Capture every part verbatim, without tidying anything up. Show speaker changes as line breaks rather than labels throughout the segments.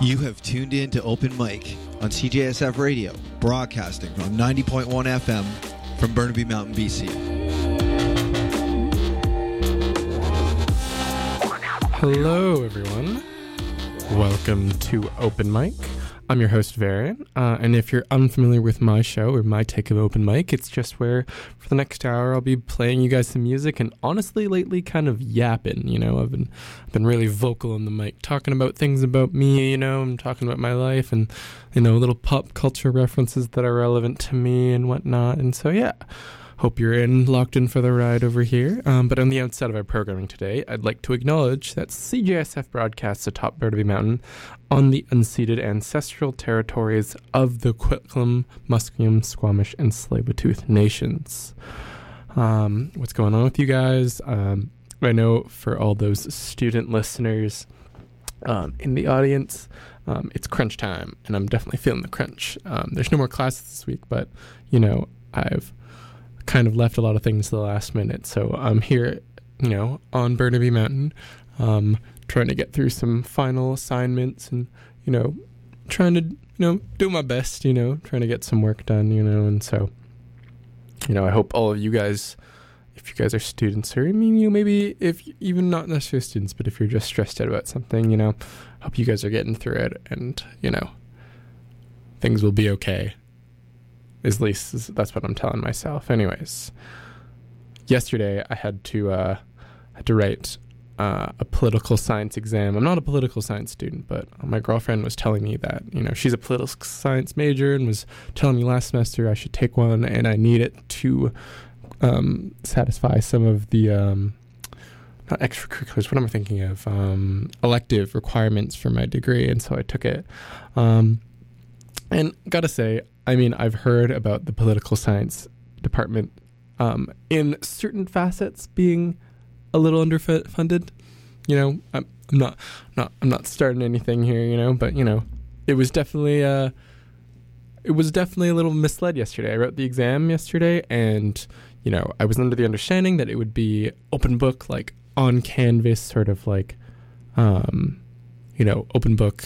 You have tuned in to Open Mic on C J S F Radio, broadcasting on ninety point one F M from Burnaby Mountain, B C.
Hello, everyone. Welcome to Open Mic. I'm your host, Varian, uh, and if you're unfamiliar with my show or my take of Open Mic, it's just where for the next hour I'll be playing you guys some music and honestly lately kind of yapping, you know. I've been I've been really vocal on the mic, talking about things about me, you know. I'm talking about my life and, you know, little pop culture references that are relevant to me and whatnot, and so yeah. Hope you're in, locked in for the ride over here. Um, but on the outset of our programming today, I'd like to acknowledge that C J S F broadcasts atop Burnaby Mountain on the unceded ancestral territories of the Quitchlum, Musqueam, Squamish, and Tsleil-Waututh nations. Um, what's going on with you guys? Um, I know for all those student listeners um, in the audience, um, it's crunch time, and I'm definitely feeling the crunch. Um, there's no more classes this week, but, you know, I've kind of left a lot of things to the last minute, so I'm here, you know, on Burnaby Mountain, um, trying to get through some final assignments and, you know, trying to, you know, do my best, you know, trying to get some work done, you know, and so, you know, I hope all of you guys, if you guys are students, or I mean, you maybe if even not necessarily students, but if you're just stressed out about something, you know, hope you guys are getting through it, and, you know, things will be okay. At least that's what I'm telling myself. Anyways, yesterday I had to uh, had to write uh, a political science exam. I'm not a political science student, but my girlfriend was telling me that, you know, she's a political science major and was telling me last semester I should take one, and I need it to um, satisfy some of the um, not extracurriculars. What am I thinking of? Um, elective requirements for my degree, and so I took it. Um, and gotta say, I mean, I've heard about the political science department um, in certain facets being a little underfunded. You know, I'm, I'm not, not, I'm not starting anything here. You know, but you know, it was definitely, uh, it was definitely a little misled yesterday. I wrote the exam yesterday, and you know, I was under the understanding that it would be open book, like on Canvas, sort of like, um, you know, open book.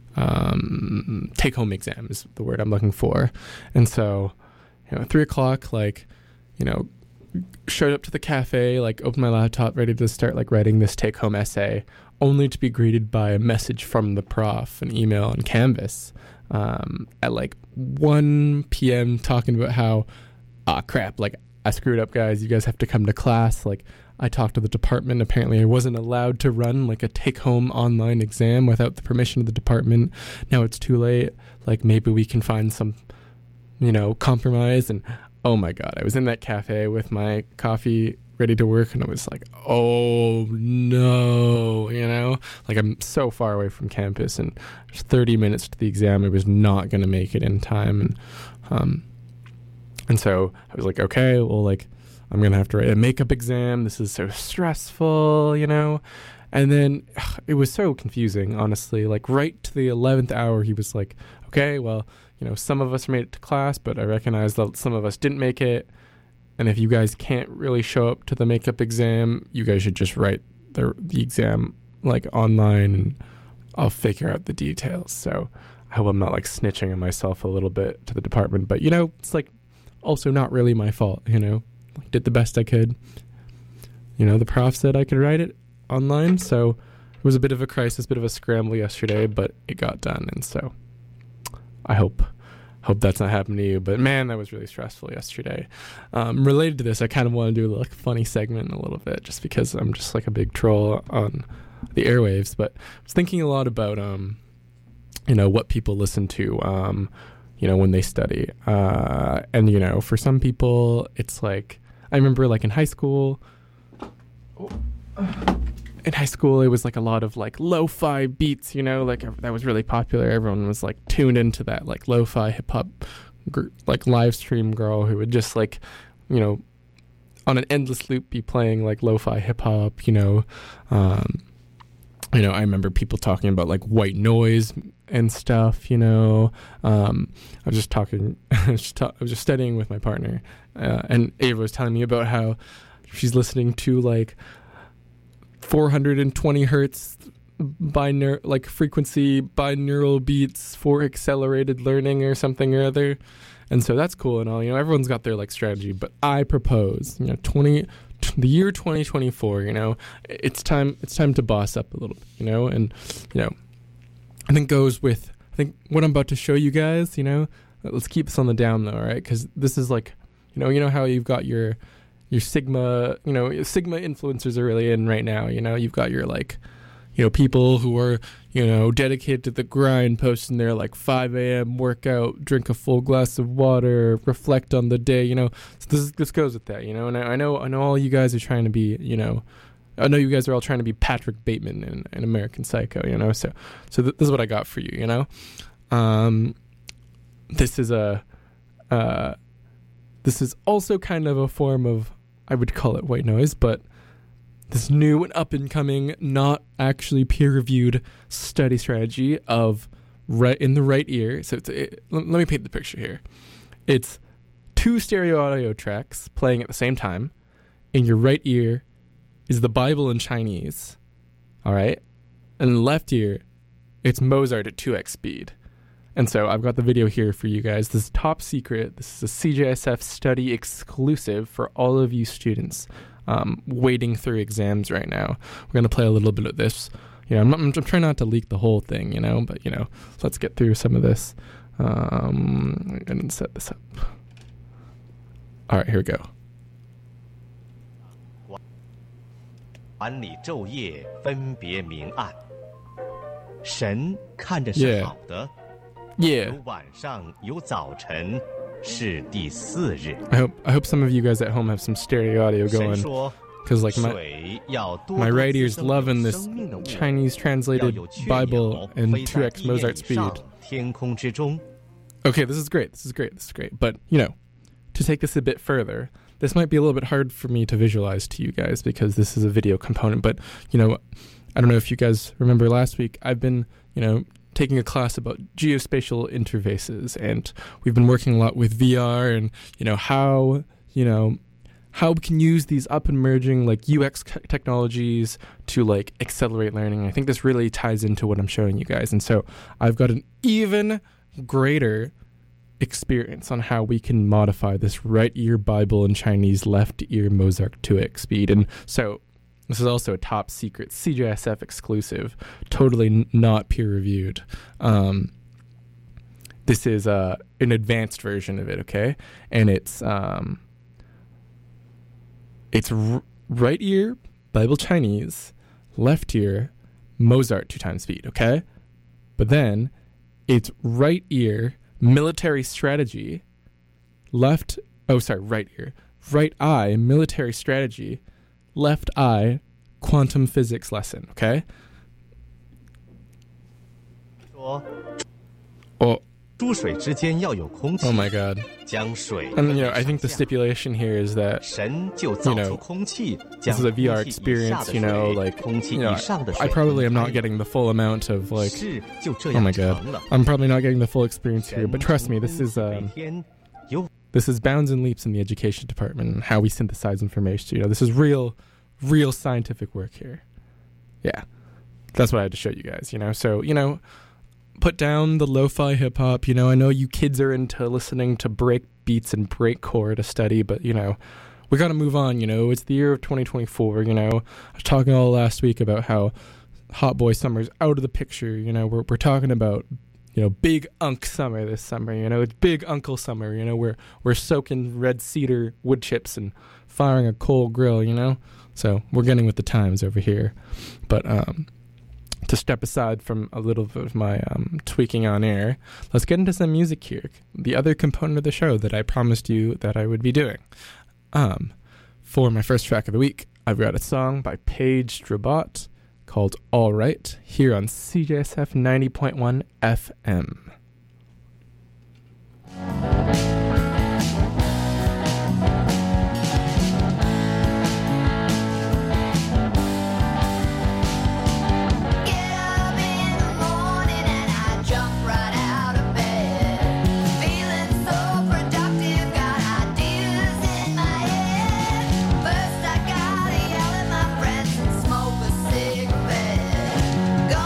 Um, take-home exam is the word I'm looking for. And so, you know, at three o'clock, like, you know, showed up to the cafe, like, opened my laptop, ready to start, like, writing this take-home essay, only to be greeted by a message from the prof, an email on Canvas, um, at, like, one p.m. talking about how, ah, crap, like, I screwed up, guys. You guys have to come to class. Like, I talked to the department. Apparently, I wasn't allowed to run, like, a take-home online exam without the permission of the department. Now it's too late. Like, maybe we can find some, you know, compromise. And, oh, my God, I was in that cafe with my coffee ready to work, and I was like, oh, no, you know? Like, I'm so far away from campus, and there's thirty minutes to the exam. I was not going to make it in time. And, um... And so I was like, okay, well, like, I'm going to have to write a makeup exam. This is so stressful, you know? And then ugh, it was so confusing, honestly. Like, right to the eleventh hour, he was like, okay, well, you know, some of us made it to class, but I recognize that some of us didn't make it. And if you guys can't really show up to the makeup exam, you guys should just write the, the exam, like, online, and I'll figure out the details. So I hope I'm not, like, snitching on myself a little bit to the department. But, you know, it's like, also not really my fault, you know. Like, did the best I could. You know, the prof said I could write it online, so it was a bit of a crisis, bit of a scramble yesterday, but it got done, and so I hope hope that's not happening to you. But man, that was really stressful yesterday. Um, related to this, I kind of want to do like a funny segment a little bit, just because I'm just like a big troll on the airwaves. But I was thinking a lot about um, you know, what people listen to. Um, you know, when they study. Uh, and, you know, for some people, it's like, I remember like in high school, in high school, it was like a lot of like lo-fi beats, you know, like that was really popular. Everyone was like tuned into that, like lo-fi hip hop, gr- like live stream girl who would just like, you know, on an endless loop be playing like lo-fi hip hop, you know, um, you know, I remember people talking about like white noise and stuff, you know. Um, I was just talking, I was just, ta- I was just studying with my partner, uh, and Ava was telling me about how she's listening to like four hundred twenty hertz binaural, like frequency binaural beats for accelerated learning or something or other. And so that's cool and all. You know, everyone's got their like strategy, but I propose, you know, twenty the year twenty twenty-four, you know, it's time it's time to boss up a little bit, you know, and you know, I think goes with I think what I'm about to show you guys, you know, let's keep this on the down though, right? Because this is like, you know, you know how you've got your your Sigma, you know, Sigma influencers are really in right now, you know, you've got your like, you know, people who are, you know, dedicated to the grind, posting their like five a.m. workout, drink a full glass of water, reflect on the day, you know. So this this goes with that, you know. And I, I know I know all you guys are trying to be, you know, I know you guys are all trying to be Patrick Bateman in, in American Psycho, you know. So so th- this is what I got for you, you know. Um, this is a, uh, this is also kind of a form of, I would call it white noise, but this new and up-and-coming, not actually peer-reviewed study strategy of right in the right ear. So it's, it, let me paint the picture here. It's two stereo audio tracks playing at the same time. In your right ear is the Bible in Chinese, all right? And in the left ear, it's Mozart at two x speed. And so I've got the video here for you guys. This is top secret. This is a C J S F study exclusive for all of you students Um, wading through exams right now. We're going to play a little bit of this. You know, I'm, not, I'm, I'm trying not to leak the whole thing, you know, but, you know, so let's get through some of this. Um, I'm going to set this up. All right, here we go.
管理昼夜分别明暗，神看着是好的，
Yeah.
有晚上有早晨，是第四日。
I hope I hope some of you guys at home have some stereo audio
神
going,
说，
because like my
水要多
my
多
right
滋
ear's
生有
loving this
生命的物，
Chinese
要
translated
有雀
Bible
鸟
and
飞
two
在
x
地面
Mozart
以上
speed.
天空之中。
Okay, this is great. This is great. This is great. But, you know, to take this a bit further, this might be a little bit hard for me to visualize to you guys because this is a video component. But, you know, I don't know if you guys remember last week, I've been, you know, taking a class about geospatial interfaces, and we've been working a lot with V R and, you know, how, you know, how we can use these up and emerging like U X c- technologies to like accelerate learning. I think this really ties into what I'm showing you guys. And so I've got an even greater experience on how we can modify this right ear Bible in Chinese, left ear Mozart two x speed. And so this is also a top secret C J S F exclusive, totally n- not peer reviewed. Um, this is uh, an advanced version of it, okay? And it's um, it's r- right ear Bible Chinese, left ear Mozart two times speed, okay? But then it's right ear military strategy, left, oh, sorry, right ear, right eye military strategy, left eye quantum physics lesson, okay?
说，
Oh,
诸水之间要有空气，
oh my God.
将水
And, you know, I
分
think the
上下
stipulation here is that
神就造
you know,
出空气，
this
将
is a V R
空气以下
experience,
的
you know,
水
like,
空气
you know,
以上的
I
水
probably am
分
not
开
getting the full amount of, like,
是就这
oh
样
my
成
God.
了。
I'm probably not getting the full experience here,
神
but trust
从
me, this
空
is,
气每
um,
天有
this is bounds and leaps in the education department and how we synthesize information. You know, this is real, real scientific work here. Yeah. That's what I had to show you guys, you know? So, you know, put down the lo-fi hip-hop. You know, I know you kids are into listening to break beats and breakcore to study, but, you know, we got to move on, you know? It's the year of twenty twenty-four, you know? I was talking all last week about how Hot Boy Summer's out of the picture, you know? We're we're talking about, you know, big unk summer this summer, you know? It's big uncle summer, you know? We're, we're soaking red cedar wood chips and firing a coal grill, you know? So we're getting with the times over here. But, um... to step aside from a little bit of my um, tweaking on air, let's get into some music here. The other component of the show that I promised you that I would be doing. Um, for my first track of the week, I've got a song by Paige Drabot called All Right here on C J S F ninety point one F M.
Go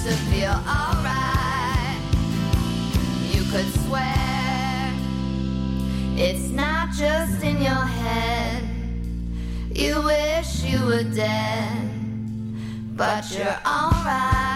to feel alright. You could swear it's not just in your head. You wish you were dead, but you're alright.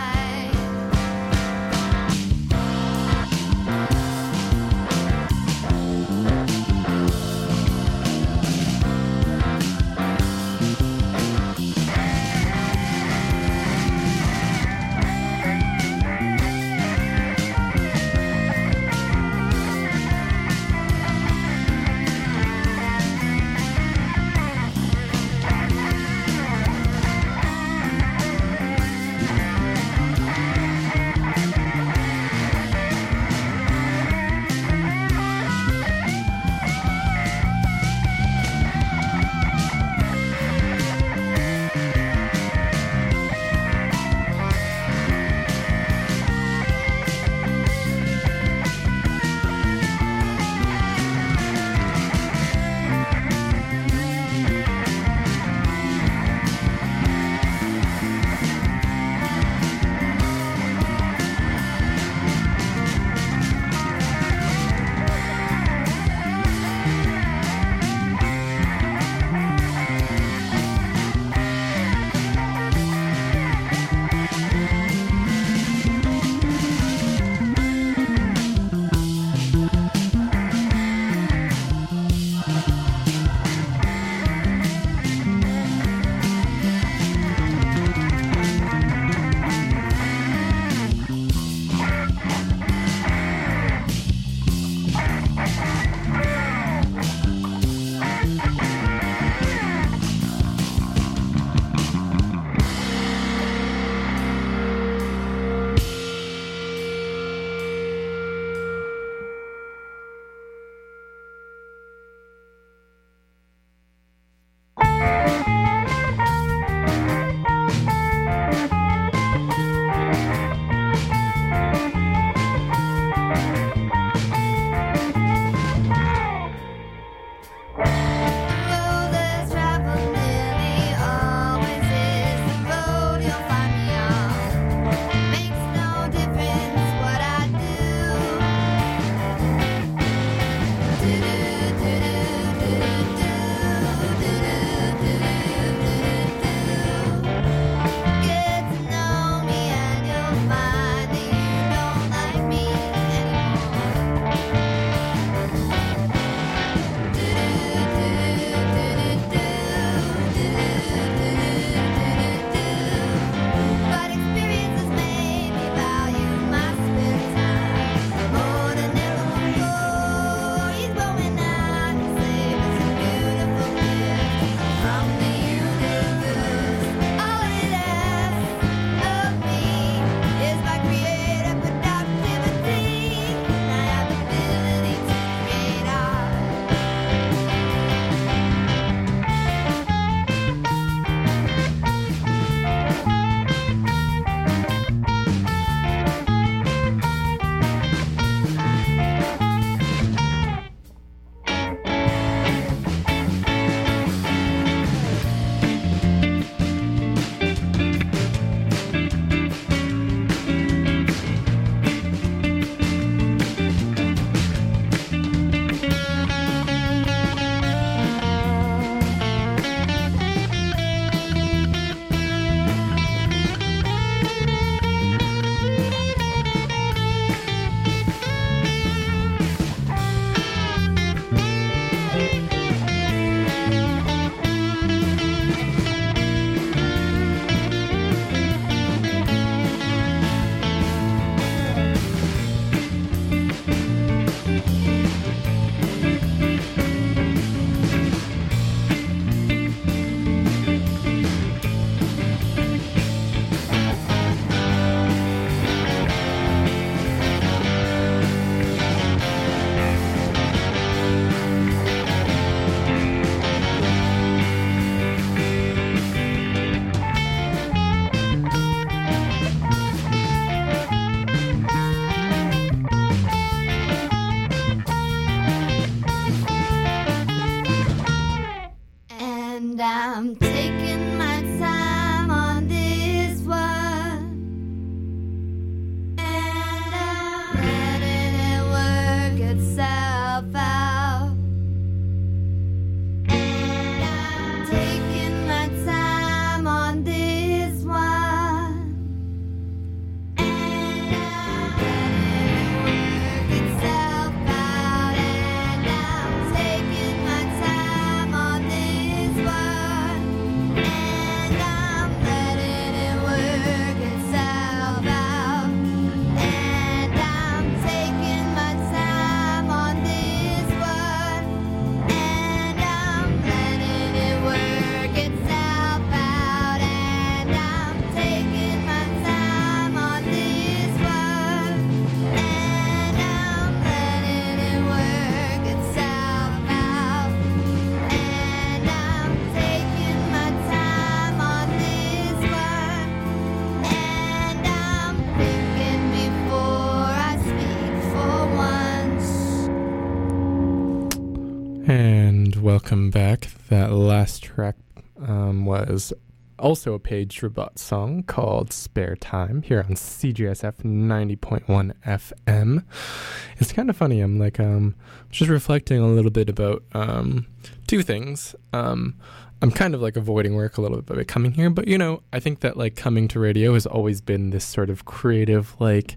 welcome back. That last track um, was also a Paige Rabat song called Spare Time here on C J S F ninety point one F M. It's kind of funny. I'm like, um, just reflecting a little bit about um, two things. Um, I'm kind of like avoiding work a little bit by coming here, but you know, I think that like coming to radio has always been this sort of creative, like,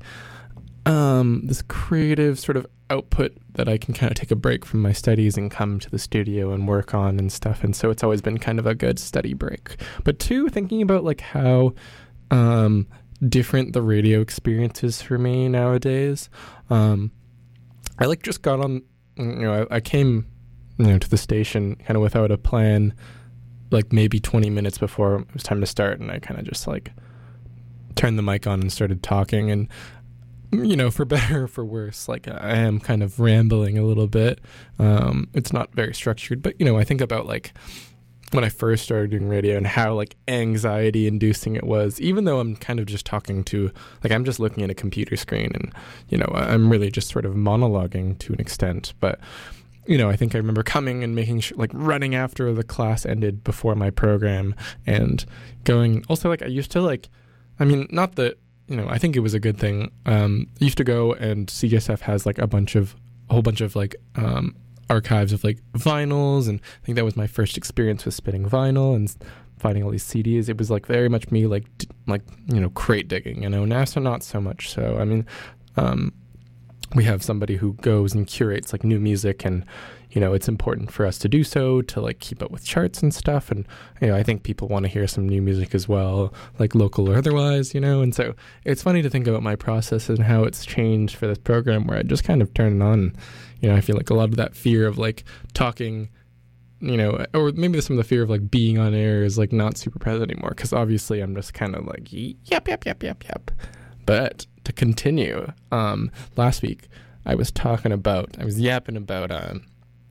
um, this creative sort of output that I can kind of take a break from my studies and come to the studio and work on and stuff. And so it's always been kind of a good study break. But two, thinking about like how um, different the radio experience is for me nowadays. Um, I like just got on, you know, I, I came, you know, to the station kind of without a plan, like maybe twenty minutes before it was time to start. And I kind of just like turned the mic on and started talking. And you know, for better or for worse, like I am kind of rambling a little bit. Um, it's not very structured, but you know, I think about like when I first started doing radio and how like anxiety inducing it was, even though I'm kind of just talking to, like I'm just looking at a computer screen and, you know, I'm really just sort of monologuing to an extent. But, you know, I think I remember coming and making sure, like running after the class ended before my program and going, also like I used to like, I mean, not that, you know, I think it was a good thing. Um, I used to go and C J S F has like a bunch of, a whole bunch of like um, archives of like vinyls. And I think that was my first experience with spinning vinyl and finding all these C Ds. It was like very much me like, d- like, you know, crate digging, you know, now so not so much. So, I mean, um, we have somebody who goes and curates like new music and, you know, it's important for us to do so to like keep up with charts and stuff. And, you know, I think people want to hear some new music as well, like local or otherwise, you know. And so it's funny to think about my process and how it's changed for this program where I just kind of turn it on. You know, I feel like a lot of that fear of like talking, you know, or maybe some of the fear of like being on air is like not super present anymore because obviously I'm just kind of like, yep, yep, yep, yep, yep. But to continue, um, last week I was talking about, I was yapping about, um,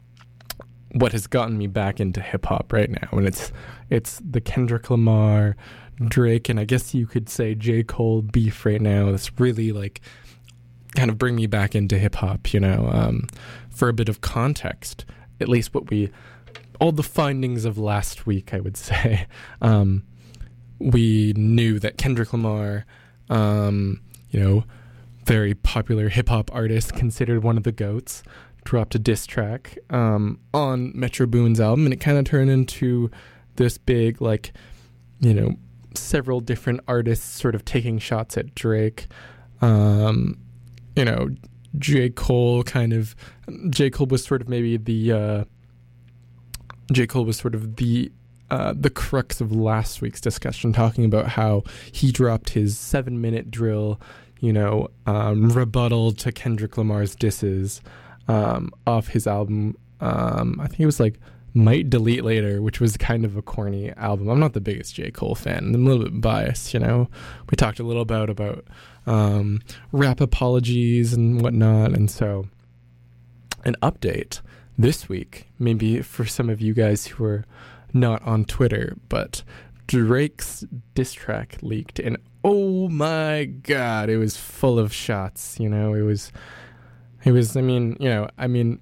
what has gotten me back into hip hop right now, and it's it's the Kendrick Lamar, Drake, and I guess you could say J. Cole beef right now. That's really like kind of bring me back into hip hop, you know. Um, for a bit of context, at least what we, all the findings of last week, I would say, um, we knew that Kendrick Lamar, um, you know, very popular hip hop artist, considered one of the GOATs, dropped a diss track um, on Metro Boomin's album, and it kind of turned into this big, like, you know, several different artists sort of taking shots at Drake. Um, you know, J. Cole kind of, J. Cole was sort of maybe the, uh, J. Cole was sort of the, uh, the crux of last week's discussion, talking about how he dropped his seven minute drill, you know, um, rebuttal to Kendrick Lamar's disses. Um, off his album, um, I think it was like Might Delete Later, which was kind of a corny album. I'm not the biggest J. Cole fan. I'm a little bit biased, you know. We talked a little about about um, rap apologies and whatnot, and so an update this week, maybe for some of you guys who are not on Twitter, but Drake's diss track leaked, and oh my god, it was full of shots, you know. It was... It was, I mean, you know, I mean,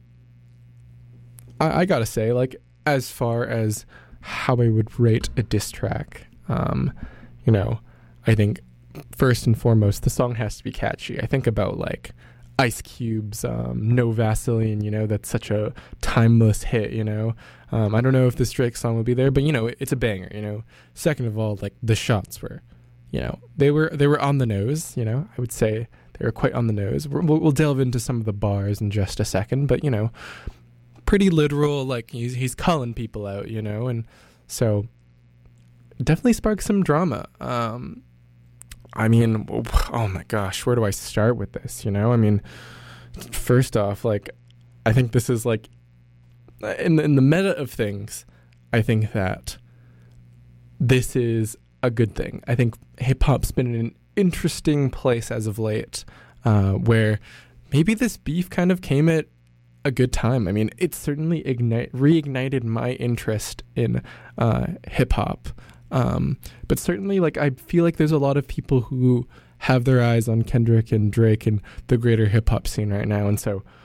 I, I gotta say, like, as far as how I would rate a diss track, um, you know, I think first and foremost, the song has to be catchy. I think about, like, Ice Cube's um, No Vaseline, you know, that's such a timeless hit, you know. Um, I don't know if this Drake song will be there, but, you know, it, it's a banger, you know. Second of all, like, the shots were, you know, they were they were on the nose, you know, I would say. They were quite on the nose. We'll, we'll delve into some of the bars in just a second, but, you know, pretty literal, like, he's, he's calling people out, you know, and so definitely sparked some drama. Um, I mean, oh my gosh, where do I start with this, you know? I mean, first off, like, I think this is, like, in, in the meta of things, I think that this is a good thing. I think hip-hop's been in an interesting place as of late, uh, where maybe this beef kind of came at a good time. I mean, it certainly ignite reignited my interest in uh, hip hop, um, but certainly, like, I feel like there's a lot of people who have their eyes on Kendrick and Drake and the greater hip hop scene right now, and so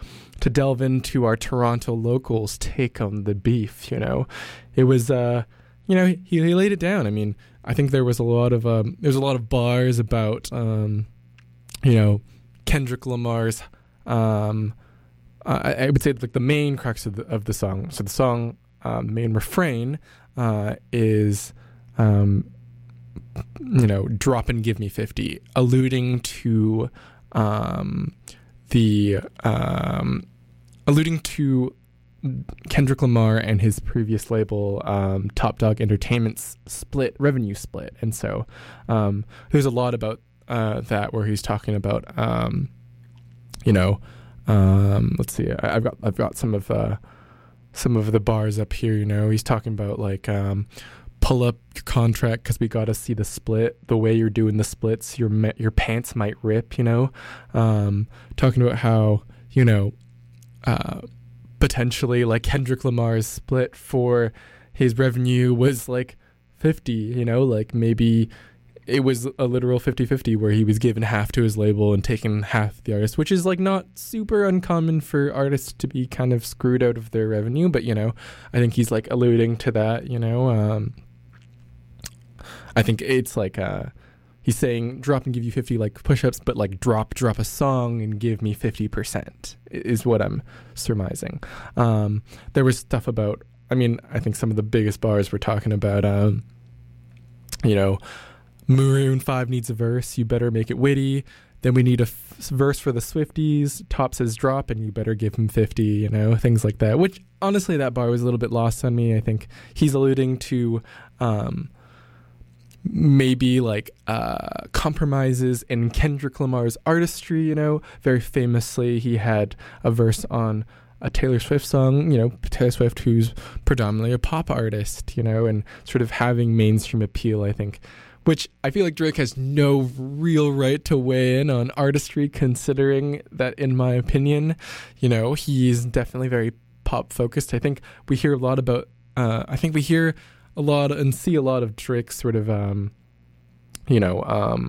to delve into our Toronto locals' take on the beef. You know, it was, uh, you know, he, he laid it down. I mean, I think there was a lot of um, there's a lot of bars about, um, you know, Kendrick Lamar's. Um, I, I would say like the main crux of the of the song. So the song, um, main refrain, uh, is. Um, you know, drop and give me fifty, alluding to um, the um, alluding to Kendrick Lamar and his previous label, um, Top Dog Entertainment's split revenue split, and so um, there's a lot about uh, that where he's talking about, um, you know, um, let's see, I, I've got I've got some of uh, some of the bars up here. You know, he's talking about like. Um, pull up your contract because we got to see the split. The way you're doing the splits, your your pants might rip, you know. Um, talking about how, you know, uh, potentially like Kendrick Lamar's split for his revenue was like fifty, you know, like maybe it was a literal fifty-fifty where he was given half to his label and taking half the artist, which is like not super uncommon for artists to be kind of screwed out of their revenue. But, you know, I think he's like alluding to that, you know. Um, I think it's like uh, he's saying drop and give you fifty like push-ups, but like drop, drop a song and give me fifty percent is what I'm surmising. Um, there was stuff about, I mean, I think some of the biggest bars were talking about, um, you know, Maroon five needs a verse, you better make it witty. Then we need a f- verse for the Swifties. Top says drop and you better give him fifty, you know, things like that. Which, honestly, that bar was a little bit lost on me. I think he's alluding to um, maybe like uh, compromises in Kendrick Lamar's artistry, you know. Very famously, he had a verse on a Taylor Swift song, you know, Taylor Swift, who's predominantly a pop artist, you know, and sort of having mainstream appeal, I think. Which I feel like Drake has no real right to weigh in on artistry, considering that, in my opinion, you know, he's definitely very pop focused. I think we hear a lot about, uh, I think we hear a lot and see a lot of Drake sort of, um, you know, um,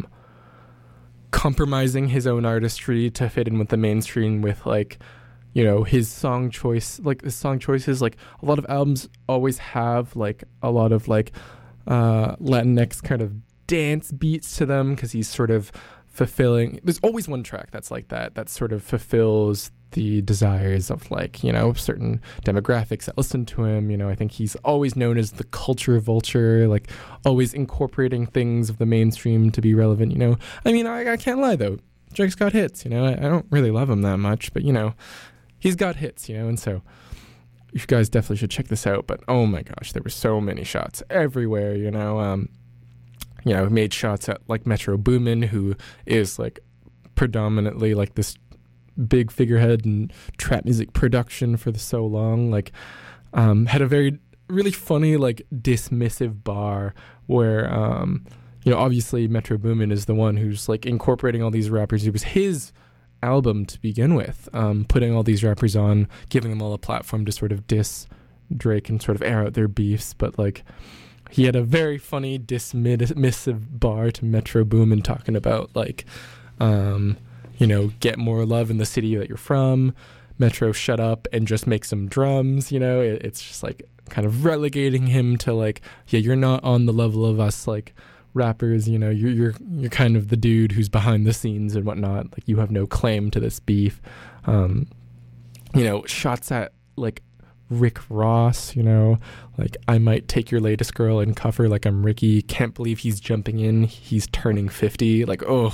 compromising his own artistry to fit in with the mainstream with like, you know, his song choice, like his song choices, like a lot of albums always have like a lot of like, uh, Latinx kind of dance beats to them because he's sort of fulfilling. There's always one track that's like that, that sort of fulfills the desires of like, you know, certain demographics that listen to him. You know, I think he's always known as the culture vulture, like always incorporating things of the mainstream to be relevant, you know. I mean, I, I can't lie though. Drake's got hits, you know. I, I don't really love him that much, but, you know, he's got hits, you know, and so you guys definitely should check this out. But oh my gosh, there were so many shots everywhere, you know. Um, you know, made shots at like Metro Boomin, who is like predominantly like this big figurehead in trap music production for the so long. Like, um, had a very really funny like dismissive bar where, um, you know, obviously Metro Boomin is the one who's like incorporating all these rappers. It was his album to begin with, um, putting all these rappers on, giving them all a platform to sort of diss Drake and sort of air out their beefs. But like, he had a very funny dismissive bar to Metro Boomin talking about like, um, you know, get more love in the city that you're from. Metro, shut up and just make some drums. You know, it, it's just like kind of relegating him to like, yeah, you're not on the level of us like rappers. You know, you're you're you're kind of the dude who's behind the scenes and whatnot. Like, you have no claim to this beef. Um, you know, shots at like Rick Ross, you know, like, I might take your latest girl and cuff her like I'm Ricky. Can't believe he's jumping in. He's turning fifty. Like, ugh.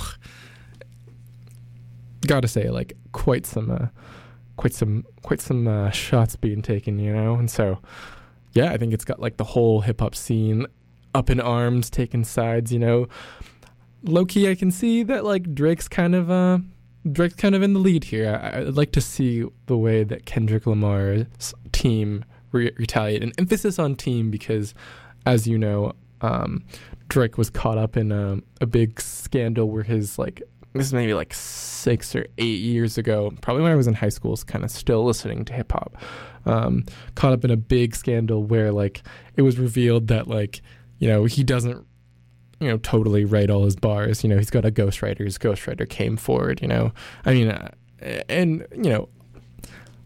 Gotta say, like, quite some, uh, quite some, quite some uh, shots being taken, you know. And so, yeah, I think it's got like the whole hip hop scene up in arms, taking sides, you know. Low key, I can see that like Drake's kind of, uh, Drake's kind of in the lead here. I, I'd like to see the way that Kendrick Lamar's team re- retaliate. An emphasis on team because, as you know, um, Drake was caught up in a, a big scandal where his, like, this is maybe like six or eight years ago, probably when I was in high school, kind of still listening to hip hop, um, caught up in a big scandal where like it was revealed that like, you know, he doesn't, you know, totally write all his bars. You know, he's got a ghostwriter. His ghostwriter came forward, you know. I mean, uh, and, you know,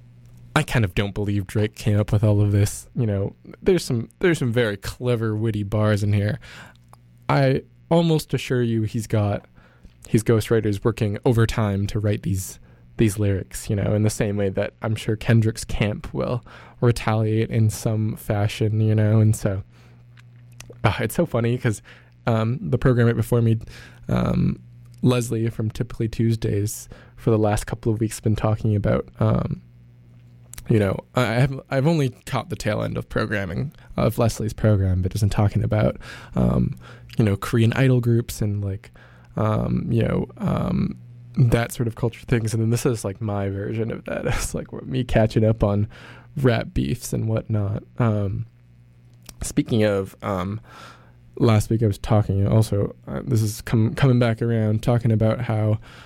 I kind of don't believe Drake came up with all of this. You know, there's some there's some very clever, witty bars in here. I almost assure you he's got his ghostwriters working overtime to write these these lyrics, you know, in the same way that I'm sure Kendrick's camp will retaliate in some fashion, you know. And so uh, it's so funny because um, the program right before me, um, Leslie from Typically Tuesdays, for the last couple of weeks been talking about, um, you know, I have I've only caught the tail end of programming of Leslie's program, but isn't talking about, um, you know, Korean idol groups and like, um, you know, um, that sort of culture things. And then this is like my version of that. It's like me catching up on rap beefs and whatnot. Um, speaking of, um, last week I was talking also, uh, this is com- coming back around, talking about how